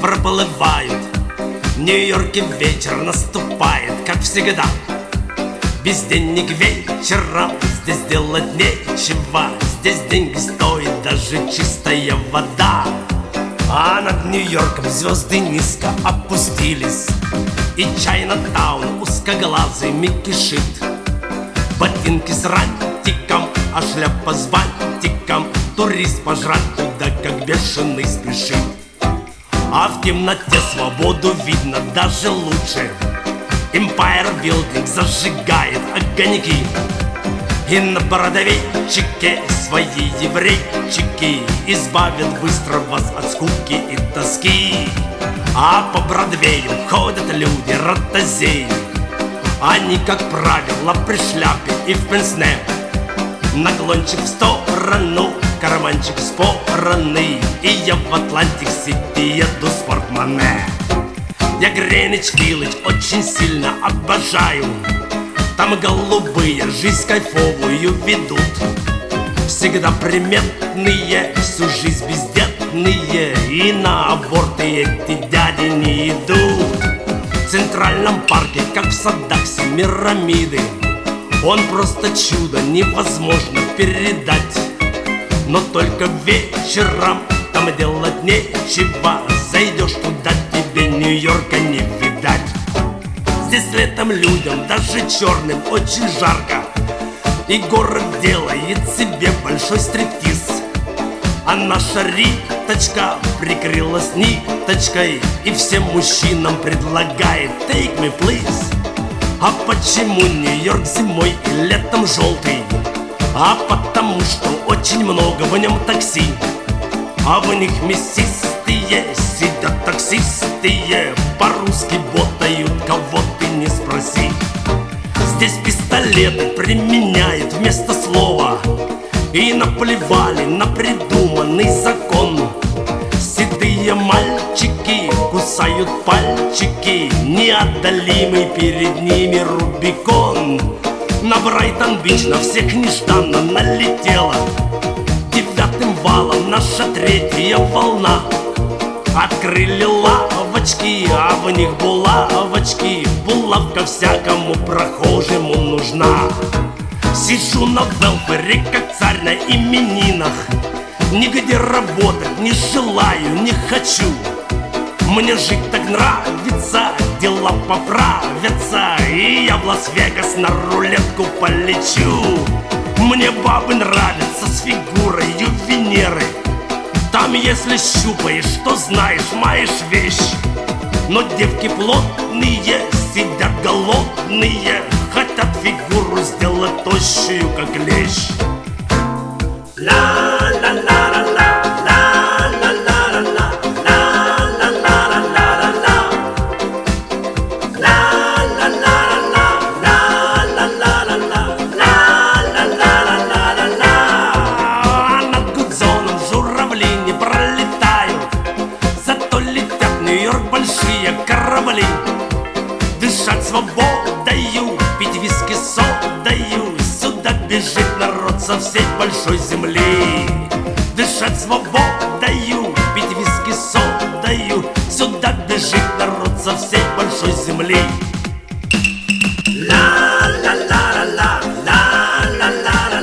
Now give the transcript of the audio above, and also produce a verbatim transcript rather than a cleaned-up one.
проплывают. В Нью-Йорке вечер наступает, как всегда. Безденник вечером, здесь делать нечего. Здесь деньги стоит даже чистая вода. А над Нью-Йорком звезды низко опустились, и Чайна-таун узкоглазыми кишит. Ботинки с рантиком, а шляпа с бантиком. Турист пожрать туда, как бешеный, спешит. А в темноте свободу видно даже лучше. Empire Building зажигает огоньки, и на бородавейчике свои еврейчики избавят быстро вас от скуки и тоски. А по Бродвею ходят люди ротозеи. Они, как правило, при шляпе и в пенсне. Наклончик в сторону, карманчик спорный, и я в Атлантик-Сити еду с портмоне. Я Гринвич-Виллидж очень сильно обожаю. Там голубые жизнь кайфовую ведут. Всегда приметные, всю жизнь бездетные, и на аборты эти дяди не идут. В Центральном парке, как в садах Семирамиды, он просто чудо, невозможно передать. Но только вечером там делать нечего. Зайдешь туда, тебе Нью-Йорка не видать. Здесь летом людям, даже черным, очень жарко, и город делает себе большой стриптиз. А наша Риточка прикрылась ниточкой и всем мужчинам предлагает take me please. А почему Нью-Йорк зимой и летом желтый? А потому что очень много в нем такси. А в них мясистые сидят таксистые, по-русски ботают, кого ты не спроси. Здесь пистолеты применяют вместо слова, и наплевали на придуманный закон. Седые мальчики кусают пальчики, неодолимый перед ними Рубикон. На Брайтон-Бич на всех нежданно налетела девятым валом наша третья волна. Открыли лавочки, а в них булавочки. Булавка всякому прохожему нужна. Сижу на велфере, как царь на именинах. Нигде работать не желаю, не хочу. Мне жить так нравится, дела поправятся, и я в Лас-Вегас на рулетку полечу. Мне бабы нравятся с фигурой Венеры. Там, если щупаешь, то знаешь, маешь вещь. Но девки плотные, сидят голодные, хотят фигуру сделать тощую, как лещ. Ла-ла-ла-ла-ла. Дышать свободою, пить виски содою. Сюда бежит народ со всей большой земли. Дышать свободою, пить виски содою. Сюда бежит народ со всей большой земли. Ла-ла-ла-ла-ла, ла-ла-ла-ла.